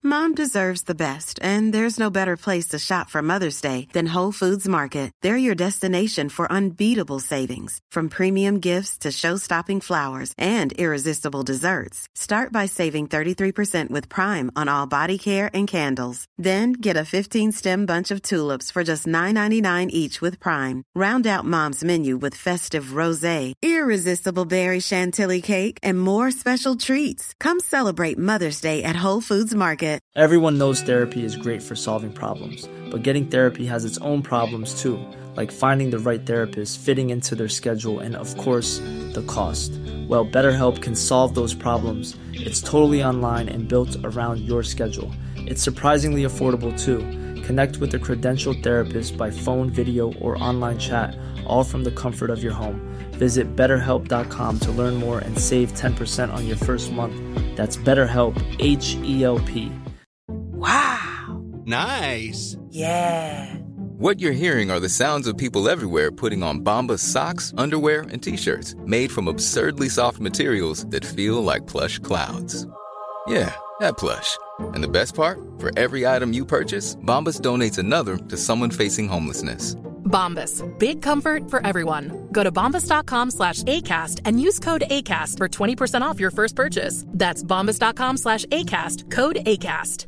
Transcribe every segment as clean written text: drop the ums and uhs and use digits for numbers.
Mom deserves the best, and there's no better place to shop for Mother's Day than Whole Foods Market. They're your destination for unbeatable savings, from premium gifts to show-stopping flowers and irresistible desserts. Start by saving 33% with Prime on all body care and candles. Then get a 15-stem bunch of tulips for just $9.99 each with Prime. Round out Mom's menu with festive rosé, irresistible berry chantilly cake, and more special treats. Come celebrate Mother's Day at Whole Foods Market. Everyone knows therapy is great for solving problems, but getting therapy has its own problems too, like finding the right therapist, fitting into their schedule, and of course, the cost. Well, BetterHelp can solve those problems. It's totally online and built around your schedule. It's surprisingly affordable too. Connect with a credentialed therapist by phone, video, or online chat, all from the comfort of your home. Visit BetterHelp.com to learn more and save 10% on your first month. That's BetterHelp, H-E-L-P. Wow! Nice! Yeah! What you're hearing are the sounds of people everywhere putting on Bombas socks, underwear, and T-shirts made from absurdly soft materials that feel like plush clouds. Yeah, that plush. And the best part? For every item you purchase, Bombas donates another to someone facing homelessness. Bombas. Big comfort for everyone. Go to bombas.com/ACAST and use code ACAST for 20% off your first purchase. That's bombas.com/ACAST. Code ACAST.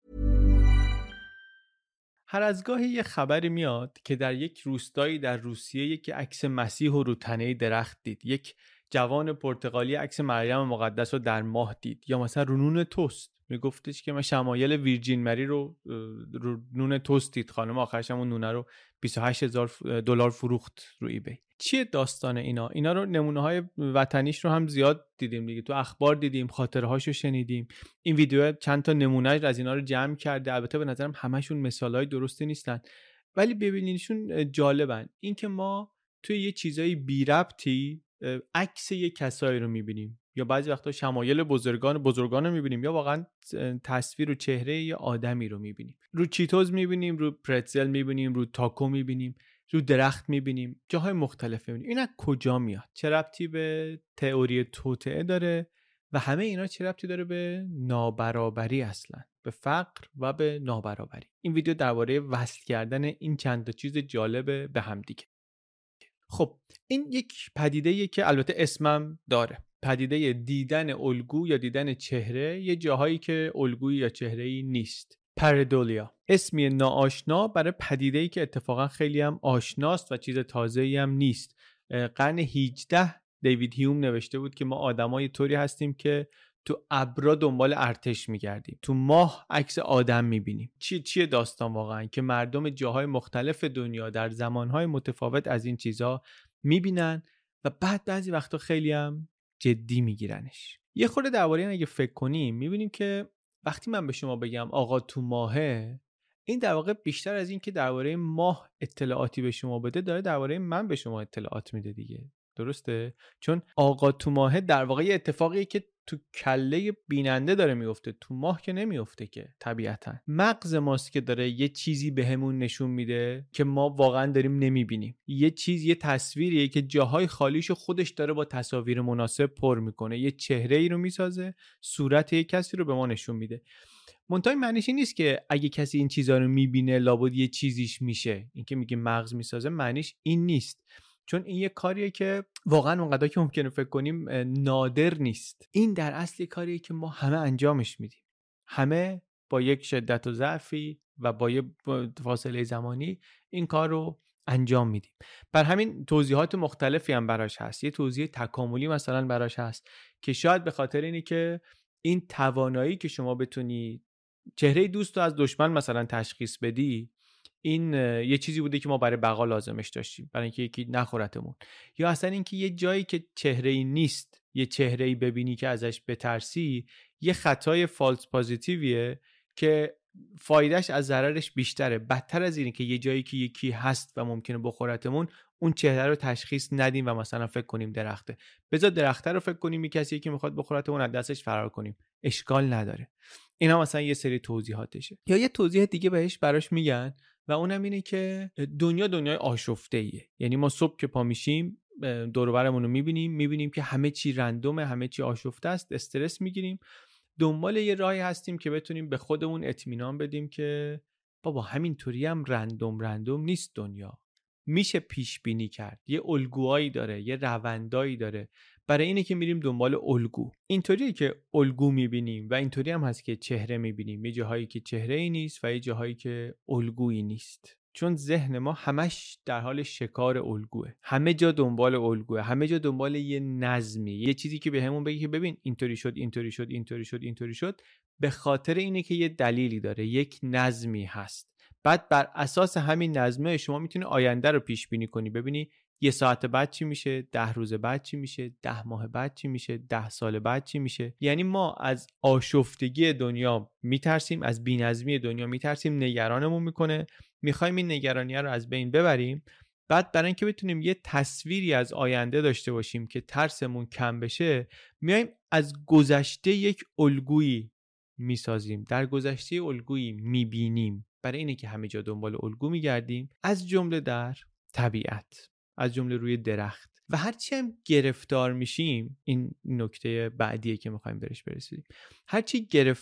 هر از گاهی یه خبری میاد که در یک روستایی در روسیه یک عکس مسیح رو تنه درخت دید. یک جوان پرتغالی عکس مریم مقدس رو در ماه دید. یا مثلا رو نون توست میگفتش که من شمایل ویرجین مری رو نون توست دید. خانم آخرش هم اون نونه رو $28,000 فروخت رو ایبی. چیه داستان اینا؟ اینا رو نمونه‌های وطنیش رو هم زیاد دیدیم دیگه، تو اخبار دیدیم، خاطرهاشو شنیدیم. این ویدیو چند تا نمونه از اینا رو جمع کرده. البته به نظرم همشون مثالای درستی نیستن، ولی ببینیدشون جالبن. این که ما توی یه چیزای بی ربطی عکس یه کسایی رو میبینیم، یا بعضی وقتا شمایل بزرگان رو میبینیم، یا واقعا تصویر و چهره یه آدمی رو میبینیم. رو چیتوز میبینیم، رو پرتزل میبینیم، رو تاکو میبینیم، رو درخت میبینیم، جاهای مختلف میبینیم. این از کجا میاد؟ چه ربطی به تئوری توطئه داره؟ و همه اینا چه ربطی داره به نابرابری اصلا؟ به فقر و به نابرابری. این ویدیو درباره وصل کردن این چند تا چیز جالب به هم دیگه. خب این یک پدیده‌ایه که البته اسمم داره، پدیده دیدن الگو یا دیدن چهره یه جاهایی که الگویی یا چهره‌ای نیست. پردولیا، اسمی ناآشنا برای پدیده‌ای که اتفاقا خیلی هم آشناست و چیز تازه‌ای هم نیست. قرن 18 دیوید هیوم نوشته بود که ما آدمای طوری هستیم که تو ابرا دنبال ارتش میگردیم، تو ماه عکس آدم میبینیم. چیه داستان واقعا که مردم جاهای مختلف دنیا در زمانهای متفاوت از این چیزا میبینن و بعد بعضی وقتا خیلی هم جدی میگیرنش. یه خورده درباره این اگه فکر کنیم میبینیم که وقتی من به شما بگم آقا تو ماهه، این در واقع بیشتر از این که درباره ماه اطلاعاتی به شما بده، داره درباره من به شما اطلاعات میده دیگه. درسته؟ چون آقا تو ماهه در واقع یه اتفاقیه که تو کله بیننده داره میفته، تو ماه که نمیفته که. طبیعتا مغز ماست که داره یه چیزی بهمون نشون میده که ما واقعا داریم نمیبینیم. یه تصویریه که جاهای خالیشو خودش داره با تصاویر مناسب پر میکنه، یه چهره ای رو میسازه، صورت یه کسی رو به ما نشون میده. منتها معنیش این نیست که اگه کسی این چیزا رو میبینه لابد یه چیزیش میشه. این که میگه مغز میسازه معنیش این نیست، چون این یه کاریه که واقعا اونقدر که ممکنه فکر کنیم نادر نیست. این در اصل کاریه که ما همه انجامش میدیم، همه با یک شدت و ضعفی و با یه فاصله زمانی این کار رو انجام میدیم. بر همین توضیحات مختلفی هم براش هست. یه توضیح تکاملی مثلا براش هست که شاید به خاطر اینی که این توانایی که شما بتونی چهره دوست رو از دشمن مثلا تشخیص بدی، این یه چیزی بوده که ما برای بقا لازمش داشتیم، برای اینکه یکی نخورتمون. یا اصلا اینکه یه جایی که چهره‌ای نیست، یه چهره‌ای ببینی که ازش بترسی، یه خطای فالس پوزیتیویه که فایدهش از ضررش بیشتره. بدتر از اینه که یه جایی که یکی هست و ممکنه بخورتمون، اون چهره رو تشخیص ندیم و مثلا فکر کنیم درخته. بذار درخته رو فکر کنیم یه کسی که میخواد بخورتمون از دستش فرار کنیم، اشکال نداره. اینا مثلا یه سری توضیحاتشه. یا یه توضیح دیگه براش میگن و اونم اینه که دنیای آشفته‌ایه. یعنی ما صبح که پا میشیم دور و برمون رو میبینیم که همه چی رندومه، همه چی آشفته است، استرس میگیریم دنبال یه راهی هستیم که بتونیم به خودمون اطمینان بدیم که بابا همینطوری هم رندوم نیست دنیا، میشه پیش بینی کرد، یه الگوهایی داره، یه روندایی داره. برای اینه که میریم دنبال الگو. اینطوریه که الگو میبینیم و اینطوری هم هست که چهره میبینیم. یه جاهایی که چهره‌ای نیست و یه جاهایی که الگویی نیست. چون ذهن ما همش در حال شکار الگوه، همه جا دنبال الگوه، همه جا دنبال یه نظمی، یه چیزی که بهمون بگه که ببین اینطوری شد. به خاطر اینه که یه دلیلی داره، یک نظمی هست. بعد بر اساس همین نظمه شما میتونی آینده رو پیش بینی کنی، ببینی یه ساعت بعد چی میشه، 10 روز بعد چی میشه، 10 ماه بعد چی میشه، 10 سال بعد چی میشه. یعنی ما از آشفتگی دنیا میترسیم، از بی‌نظمی دنیا میترسیم، نگرانمون میکنه، میخوایم این نگرانیه رو از بین ببریم. بعد برای اینکه بتونیم یه تصویری از آینده داشته باشیم که ترسمون کم بشه، میایم از گذشته یک الگویی میسازیم، در گذشته الگویی میبینیم. برای اینه که همه جا دنبال الگو میگردیم، از جمله در طبیعت، از جمله روی درخت. و هرچی هم گرفتار میشیم، این نکته بعدیه که میخوایم بهش برسیم، هرچی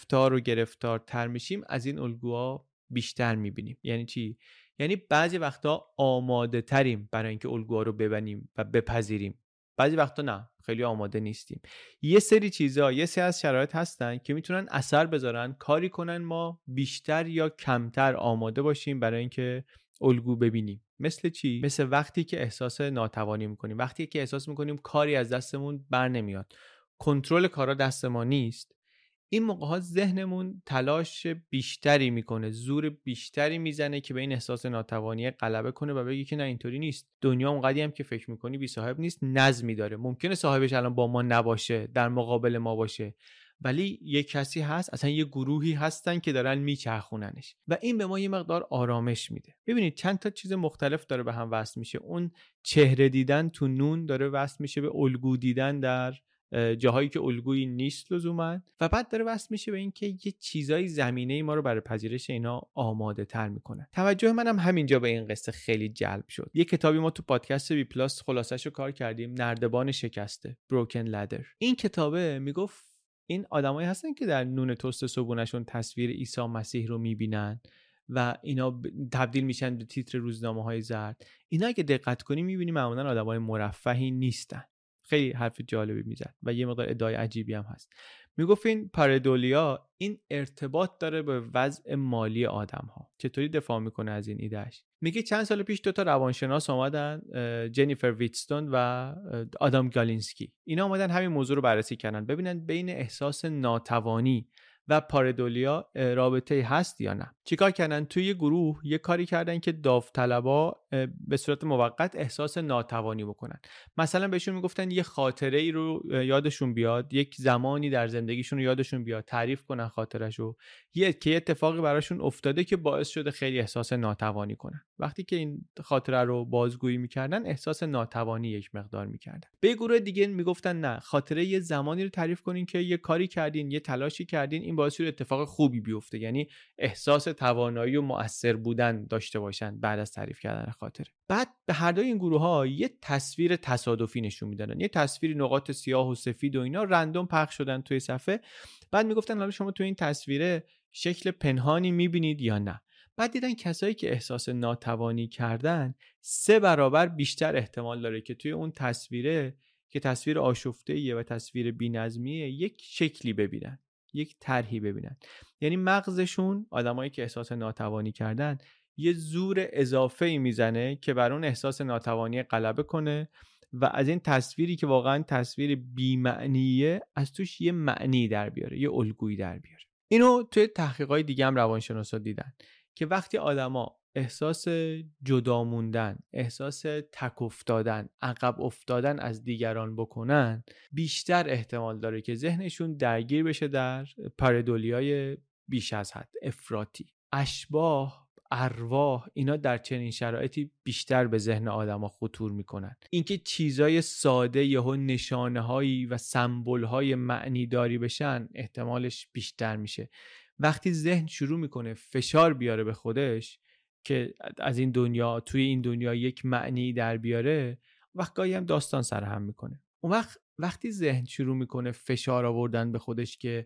گرفتارتر میشیم از این الگوها بیشتر میبینیم. یعنی چی؟ یعنی بعضی وقتا آماده تریم برای اینکه الگوها رو ببینیم و بپذیریم، بعضی وقتا نه، خیلی آماده نیستیم. یه سری چیزا، یه سری از شرایط هستن که میتونن اثر بذارن، کاری کنن ما بیشتر یا کمتر آماده باشیم برای اینکه الگو ببینیم. مثل چی؟ مثل وقتی که احساس ناتوانی میکنیم، وقتی که احساس میکنیم کاری از دستمون بر نمیاد، کنترل کارا دست ما نیست. این موقع‌ها ذهنمون تلاش بیشتری میکنه، زور بیشتری میزنه که به این احساس ناتوانی غلبه کنه و بگه که نه اینطوری نیست، دنیا اونقدی هم که فکر میکنی بی صاحب نیست، نظمی داره. ممکنه صاحبش الان با ما نباشه، در مقابل ما باشه، ولی یه کسی هست، اصلا یه گروهی هستن که دارن میچرخوننش و این به ما یه مقدار آرامش میده. ببینید چند تا چیز مختلف داره به هم وصل میشه. اون چهره دیدن تو نون داره وصل میشه به الگو دیدن در جاهایی که الگویی نیست لزوما، و بعد داره وصل میشه به این که یه چیزای زمینه‌ای ما رو برای پذیرش اینا آماده تر میکنه. توجه منم همینجا به این قصه خیلی جلب شد. یه کتابی ما تو پادکست بی پلاس خلاصه‌شو کار کردیم، نردبان شکسته، Broken Ladder. این کتابه میگفت این آدمایی هستن که در نون تست صبحونه‌شون تصویر عیسی مسیح رو میبینن و اینا تبدیل میشن به تیتر روزنامه‌های زرد. اینا اگه دقت کنی میبینی معمولا آدمای مرفهی نیستن. خیلی حرف جالبی میزد و یه مقدار ادعای عجیبی هم هست. میگفت این پاردولیا این ارتباط داره به وضع مالی آدم ها. چطوری دفاع میکنه از این ایدهش؟ میگه چند سال پیش 2 تا روانشناس اومدن، جنیفر ویتستون و آدام گالینسکی. اینا اومدن همین موضوع رو بررسی کردن، ببینن بین احساس ناتوانی و پاردولیا رابطه هست یا نه. چیکار کردن؟ توی یه گروه یه کاری کردن که داوطلبا به صورت موقت احساس ناتوانی بکنن. مثلا بهشون میگفتن یه خاطره ای رو یادشون بیاد، یک زمانی در زندگیشون رو یادشون بیاد، تعریف کنن خاطره‌شو، یه اتفاقی براشون افتاده که باعث شده خیلی احساس ناتوانی کنن. وقتی که این خاطره رو بازگویی میکردن احساس ناتوانی یک مقدار میکردن. به گروه دیگه میگفتن نه، خاطره یه زمانی رو تعریف کنین که یه کاری کردین، یه تلاشی کردین، این باعث شده اتفاق خوبی بیفته، یعنی احساس توانایی و مؤثر بودن داشته باشن بعد از تعریف کردن خاطره. بعد به هر دوی این گروه ها یه تصویر تصادفی نشون میدادن، یه تصویر نقاط سیاه و سفید و اینا رندوم پخش شدن توی صفحه. بعد میگفتن حالا شما تو این تصویره شکل پنهانی میبینید یا نه. بعد دیدن کسایی که احساس ناتوانی کردن 3 برابر بیشتر احتمال داره که توی اون تصویره که تصویر آشفته‌ایه و تصویر بی‌نظمیه یک شکلی ببینن، یک طرحی ببینن. یعنی مغزشون، آدمایی که احساس ناتوانی کردن، یه زور اضافه‌ای میزنه که بر اون احساس ناتوانی غلبه کنه و از این تصویری که واقعا تصویر بی‌معنیه از توش یه معنی در بیاره، یه الگویی در بیاره. اینو توی تحقیقات دیگه هم روانشناسا دیدن که وقتی آدما احساس جدا موندن، احساس تک افتادن، عقب افتادن از دیگران بکنن، بیشتر احتمال داره که ذهنشون درگیر بشه در پاردولیای بیش از حد، افراطی. اشباح، ارواح، اینا در چنین شرایطی بیشتر به ذهن آدما خطور میکنن. اینکه چیزای ساده یهو نشانه‌هایی و سمبول‌های معنی داری بشن احتمالش بیشتر میشه. وقتی ذهن شروع میکنه فشار بیاره به خودش که از این دنیا، توی این دنیا یک معنی در بیاره، وقت گاهی هم داستان سرهم میکنه. اون وقتی ذهن شروع میکنه فشار آوردن به خودش که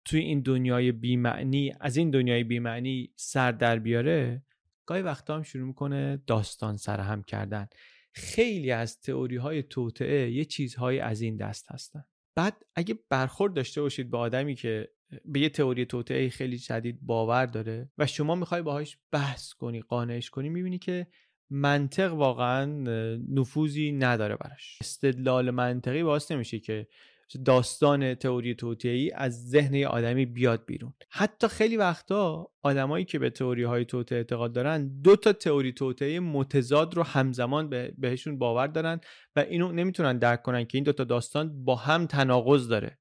توی این دنیای بی‌معنی، از این دنیای بی‌معنی سر در بیاره، گاهی وقتا هم شروع میکنه داستان سرهم کردن. خیلی از تئوری‌های توطئه یه چیزهای از این دست هستن. بعد اگه برخورد داشته باشید با آدمی که به یه تئوری توطئه خیلی شدید باور داره و شما میخوای باهاش بحث کنی، قانعش کنی، میبینی که منطق واقعا نفوذی نداره براش. استدلال منطقی باعث نمیشه که داستان تئوری توطئه‌ای از ذهن یه آدمی بیاد بیرون. حتی خیلی وقتا آدمایی که به تئوری‌های توطئه اعتقاد دارن 2 تا تئوری توطئه متضاد رو همزمان بهشون باور دارن و اینو نمیتونن درک کنن که این 2 تا داستان با هم تناقض داره.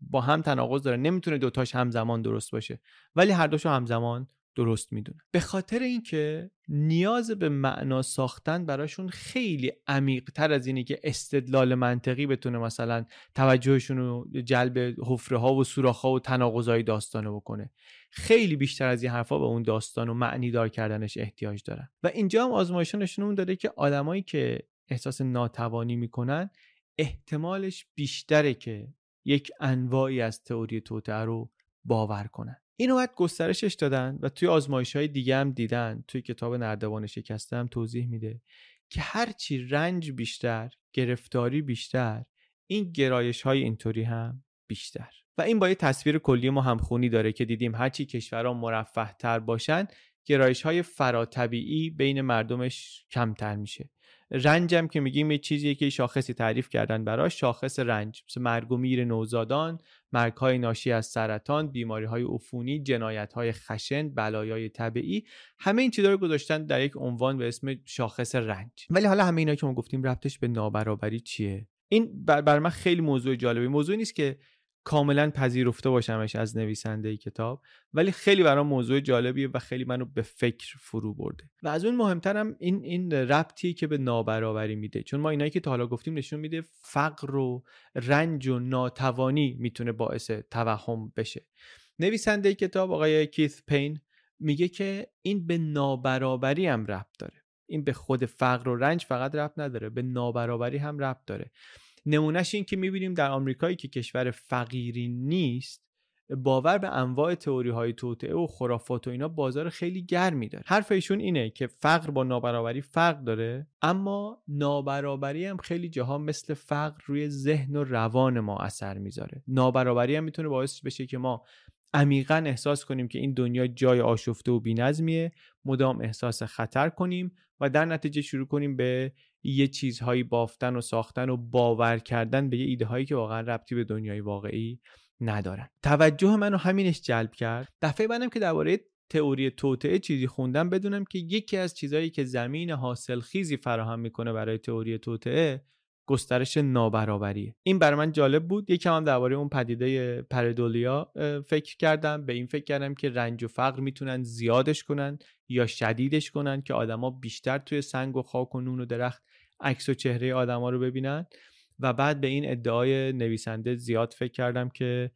نمیتونه 2 تاش همزمان درست باشه، ولی هر دوشو همزمان درست میدونن. به خاطر اینکه نیاز به معنا ساختن براشون خیلی عمیق تر از اینی که استدلال منطقی بتونه مثلا توجهشون رو جلب حفره ها و سوراخ ها و تناقضای داستانو بکنه. خیلی بیشتر از این حرفا به اون داستانو معنی دار کردنش احتیاج دارن. و اینجا هم آزمایش‌ها نشون داده که آدمایی که احساس ناتوانی میکنن احتمالش بیشتره که یک انواعی از تئوری توطئه رو باور کنن. اینو بعد گسترشش دادن و توی آزمایش‌های دیگه هم دیدن. توی کتاب نردبان شکسته هم توضیح میده که هرچی رنج بیشتر، گرفتاری بیشتر، این گرایش‌های اینطوری هم بیشتر. و این با یه تصویر کلی ما همخونی داره که دیدیم هرچی کشورها مرفه‌تر باشن، گرایش‌های فراتبیعی بین مردمش کمتر میشه. رنج هم که میگیم یه چیزیه که شاخصی تعریف کردن براش، شاخص رنج، مثل مرگ و میر نوزادان، مرگ‌های ناشی از سرطان، بیماری‌های عفونی، جنایت‌های خشن، بلایای طبیعی، همه این چیزا رو گذاشتن در یک عنوان به اسم شاخص رنج. ولی حالا همه اینا که ما گفتیم ربطش به نابرابری چیه؟ این بر من خیلی موضوع جالبی. موضوع نیست که کاملا پذیرفته باشمش از نویسنده کتاب، ولی خیلی برام موضوع جالبیه و خیلی منو به فکر فرو برده. و از اون مهمترم این ربطی که به نابرابری میده، چون ما اینایی که تا حالا گفتیم نشون میده فقر و رنج و ناتوانی میتونه باعث توهم بشه. نویسنده کتاب آقای کیث پین میگه که این به نابرابری هم ربط داره. این به خود فقر و رنج فقط ربط نداره، به نابرابری هم ربط داره. نمونهش این که میبینیم در آمریکایی که کشور فقیری نیست، باور به انواع تئوری‌های توطئه و خرافات و اینا بازار خیلی گرمی داره. حرف ایشون اینه که فقر با نابرابری فرق داره، اما نابرابری هم خیلی جاها مثل فقر روی ذهن و روان ما اثر میذاره. نابرابری هم میتونه باعث بشه که ما عمیقاً احساس کنیم که این دنیا جای آشفته و بی‌نظمیه، مدام احساس خطر کنیم و در نتیجه شروع کنیم به یه چیزهایی بافتن و ساختن و باور کردن به یه ایده هایی که واقعا ربطی به دنیای واقعی ندارن. توجه منو همینش جلب کرد. دفعه بعدم که درباره تئوری توطئه چیزی خوندم، بدونم که یکی از چیزهایی که زمین حاصلخیزی فراهم میکنه برای تئوری توطئه گسترش نابرابریه. این برای من جالب بود. یکم هم درباره اون پدیده پردولیا فکر کردم. به این فکر کردم که رنج و فقر میتونن زیادش کنن یا شدیدش کنن که آدما بیشتر توی سنگ و خاک و نون و درخت عکس و چهره آدما رو ببینن. و بعد به این ادعای نویسنده زیاد فکر کردم که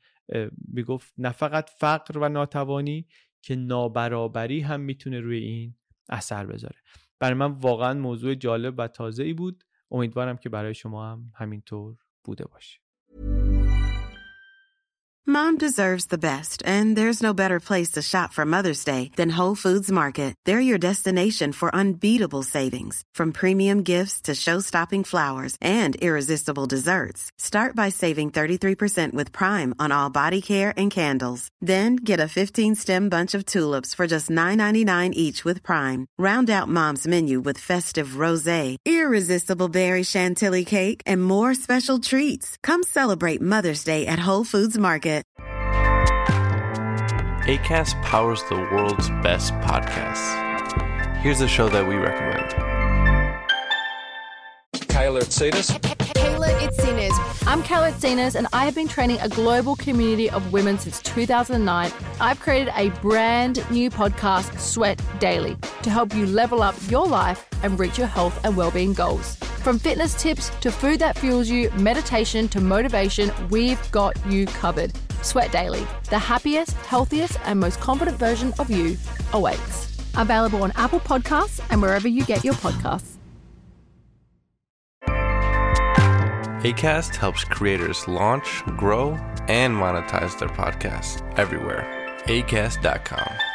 میگفت نه فقط فقر و ناتوانی، که نابرابری هم میتونه روی این اثر بذاره. برای من واقعا موضوع جالب و تازه‌ای بود. امیدوارم که برای شما هم همینطور بوده باشه. Mom deserves the best, and there's no better place to shop for Mother's Day than Whole Foods Market. They're your destination for unbeatable savings, from premium gifts to show-stopping flowers and irresistible desserts. Start by saving 33% with Prime on all body care and candles. Then get a 15-stem bunch of tulips for just $9.99 each with Prime. Round out Mom's menu with festive rosé, irresistible berry chantilly cake, and more special treats. Come celebrate Mother's Day at Whole Foods Market. Acast powers the world's best podcasts. Here's a show that we recommend. Kayla Itsinas. Kayla Itsinas. I'm Kayla Itsinas, and I have been training a global community of women since 2009. I've created a brand new podcast, Sweat Daily, to help you level up your life and reach your health and well-being goals. From fitness tips to food that fuels you, meditation to motivation, we've got you covered. Sweat Daily, the happiest, healthiest, and most confident version of you awaits. Available on Apple Podcasts and wherever you get your podcasts. Acast helps creators launch, grow, and monetize their podcasts everywhere. Acast.com.